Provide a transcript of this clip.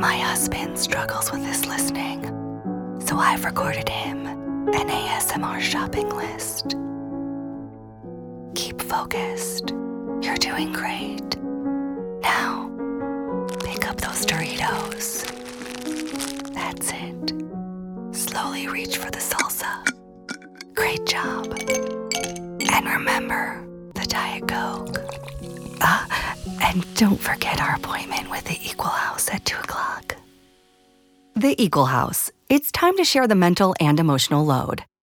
My husband struggles with his listening, so I've recorded him an ASMR shopping list. Keep focused. You're doing great. Now, pick up those Doritos. That's it. Slowly reach for the salsa. Great job. And remember the Diet Coke. And don't forget our appointment with the Equal House at 2 o'clock. The Equal House. It's time to share the mental and emotional load.